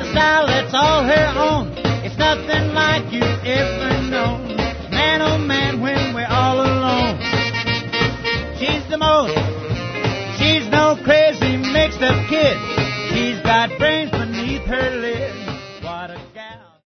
a style that's all her own. It's nothing like you've ever known. Man, oh man, when we're all alone. She's the most. She's no crazy mixed up kid.